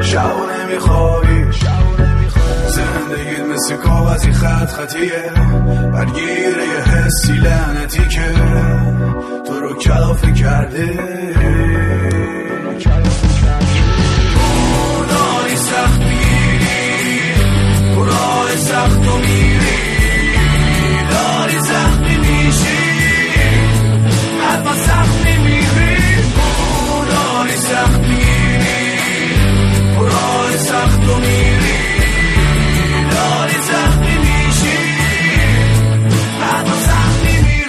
شب نمیخوابی زندگیت مثل کاغذی خط خطیه برگیر یه حسی لعنتی که تو رو کلافه کرده تو داری سخت میگیری تو راه سخت و میری داری زخمی میشی حتما سخت نمیری تو داری سخت میگیری تو راه سخت و میری داری زخمی میشی حتما سخت نمیری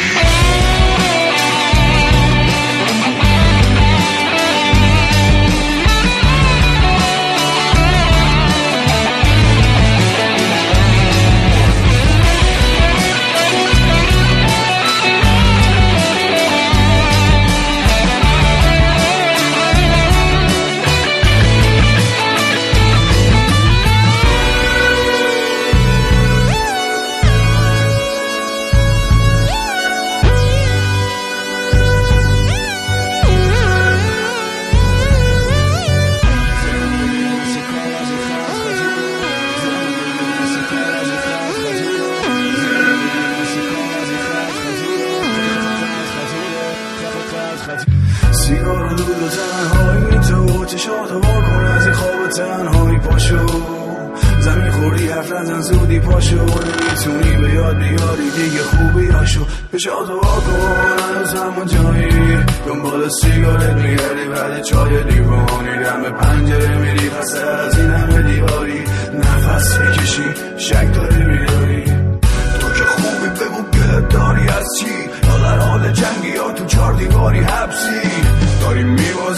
سیگار و دود و تنهایی تو چشاتو واکن از این خواب تنهایی پاشو زمین خوری حرف نزن زودی پاشو نمیتونی به یاد بیاری دیگه خوبی هاشو چشاتو واکن هنوز همون جایی دنبال سیگارت میگردی بعد چای لیوانی دم پنجره میری پس از این همه دیواری نفس میکشی شک داری میداری تو که خوبی بگو گلت داری از چی یا در حال جنگی یا تو چار دیواری حبسی داری میبازی